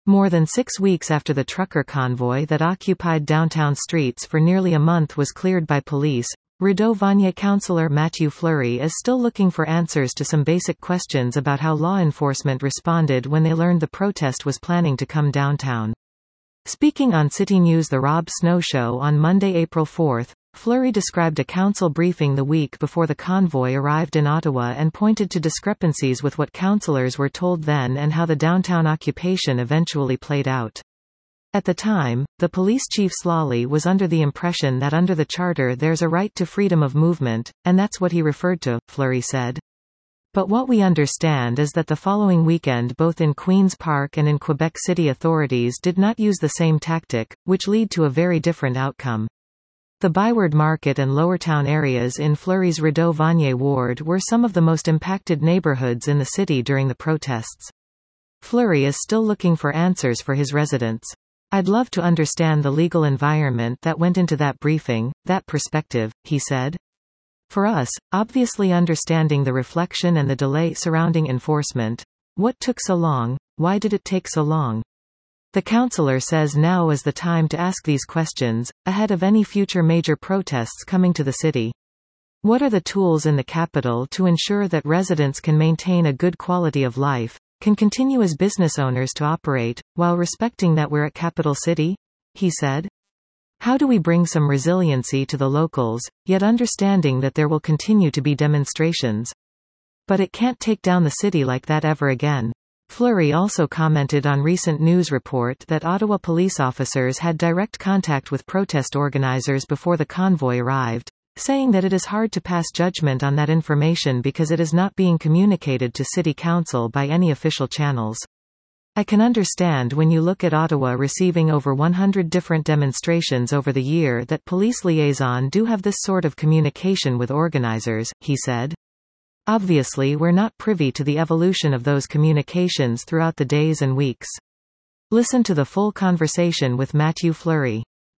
More than 6 weeks after the trucker convoy that occupied downtown streets for nearly a month was cleared by police, Rideau-Vanier councillor Mathieu Fleury is still looking for answers to some basic questions about how law enforcement responded when they learned the protest was planning to come downtown. Speaking on City News' The Rob Snow Show on Monday, April 4, Fleury described a council briefing the week before the convoy arrived in Ottawa and pointed to discrepancies with what councillors were told then and how the downtown occupation eventually played out. At the time, the police chief Slally was under the impression that under the charter there's a right to freedom of movement, and that's what he referred to, Fleury said. But what we understand is that the following weekend both in Queen's Park and in Quebec City authorities did not use the same tactic, which led to a very different outcome. The Byward Market and Lowertown areas in Fleury's Rideau-Vanier ward were some of the most impacted neighbourhoods in the city during the protests. Fleury is still looking for answers for his residents. I'd love to understand the legal environment that went into that briefing, that perspective, he said. For us, obviously understanding the reflection and the delay surrounding enforcement. What took so long? Why did it take so long? The councillor says now is the time to ask these questions, ahead of any future major protests coming to the city. What are the tools in the capital to ensure that residents can maintain a good quality of life, can continue as business owners to operate, while respecting that we're a capital city? He said. How do we bring some resiliency to the locals, yet understanding that there will continue to be demonstrations? But it can't take down the city like that ever again. Fleury also commented on recent news report that Ottawa police officers had direct contact with protest organizers before the convoy arrived, saying that it is hard to pass judgment on that information because it is not being communicated to City Council by any official channels. I can understand when you look at Ottawa receiving over 100 different demonstrations over the year that police liaison do have this sort of communication with organizers, he said. Obviously we're not privy to the evolution of those communications throughout the days and weeks. Listen to the full conversation with Mathieu Fleury.